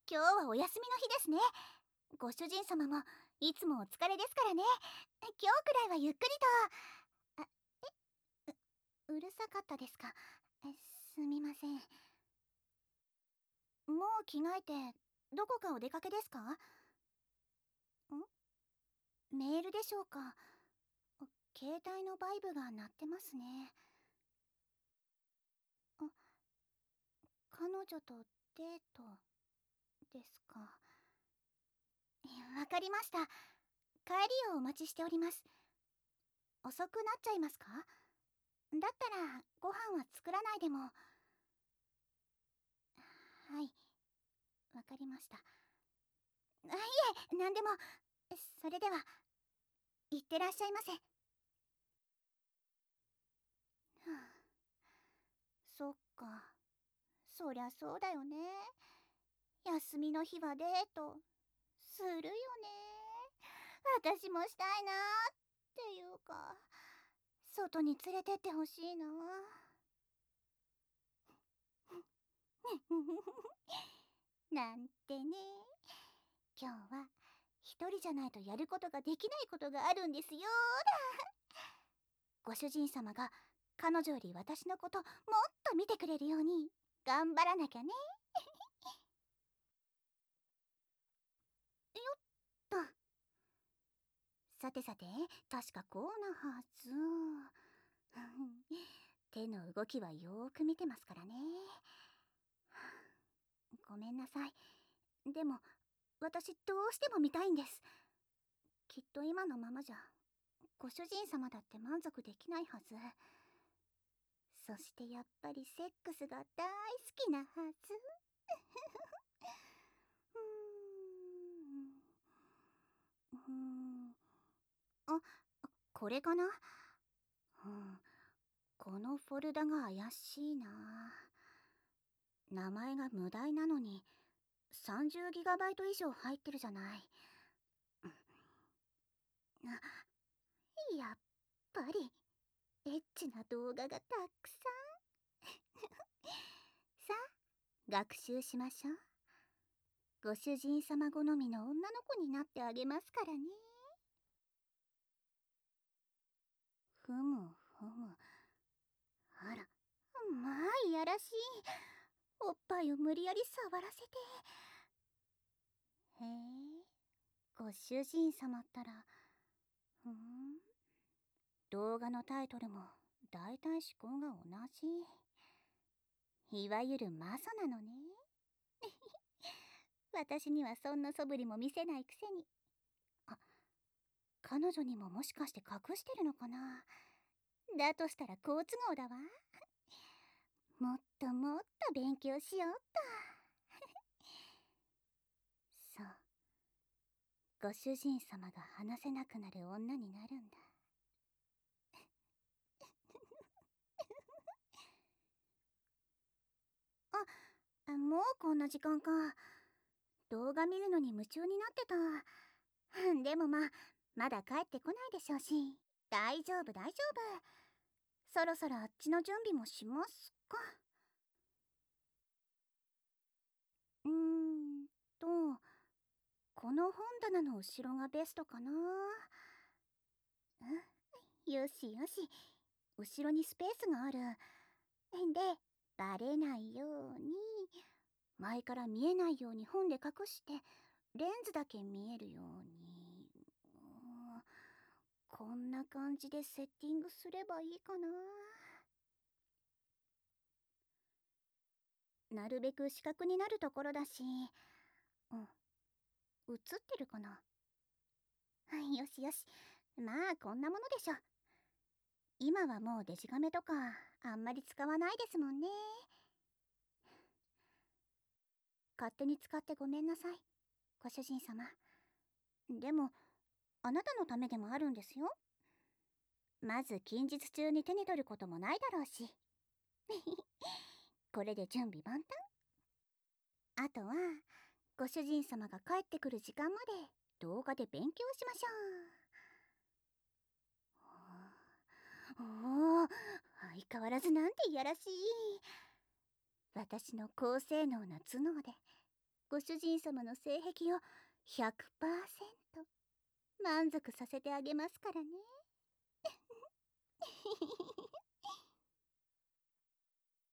今日はお休みの日ですね。ご主人様もいつもお疲れですからね。今日くらいはゆっくりと。うるさかったですか？すみません。もう着替えてどこかお出かけですか？メールでしょうか？携帯のバイブが鳴ってますね。彼女とデートですか？わかりました。帰りをお待ちしております。遅くなっちゃいますか？だったらご飯は作らないでも。はい、わかりました。いえ、何でも。それでは、いってらっしゃいませ。はあ、そっか。そりゃそうだよね。休みの日はデートするよね。私もしたいなっていうか、外に連れてってほしいな。なんてね。今日は一人じゃないとやることができないことがあるんですよ。ご主人様が彼女より私のこともっと見てくれるように頑張らなきゃね。よっと。さてさて、確かこうなはず。手の動きはよーく見てますからね。ごめんなさい。でも私どうしても見たいんです。きっと今のままじゃご主人様だって満足できないはず。そしてやっぱりセックスが大好きなはず。うーん。あ、これかな。このフォルダが怪しいな。名前が無題なのに 30GB 以上入ってるじゃない。やっぱりエッチな動画がたくさん。さあ、学習しましょう。ご主人様好みの女の子になってあげますからね。ふむふむ。あら、まあいやらしい。おっぱいを無理やり触らせて。へえ、ご主人様ったら、ふん。動画のタイトルもだいたい思考が同じ。いわゆるマソなのね。私にはそんな素振りも見せないくせに。あ、彼女にももしかして隠してるのかな。だとしたら好都合だわ。もっともっと勉強しようっと。そう、ご主人様が話せなくなる女になるんだ。もうこんな時間か。動画見るのに夢中になってた。でもまだ帰ってこないでしょうし、大丈夫大丈夫。そろそろあっちの準備もしますか。うーんと、この本棚の後ろがベストかな。よしよし。後ろにスペースがある。で、バレないように、前から見えないように本で隠して、レンズだけ見えるように。こんな感じでセッティングすればいいかな。なるべく視覚になるところだし、映ってるかな。よしよし。まあこんなものでしょ。今はもうデジカメとかあんまり使わないですもんね。勝手に使ってごめんなさい、ご主人様。でもあなたのためでもあるんですよ。まず近日中に手に取ることもないだろうし。これで準備万端。あとはご主人様が帰ってくる時間まで動画で勉強しましょう。おお、相変わらずなんていやらしい。私の高性能な頭脳でご主人様の性癖を100%満足させてあげますからね。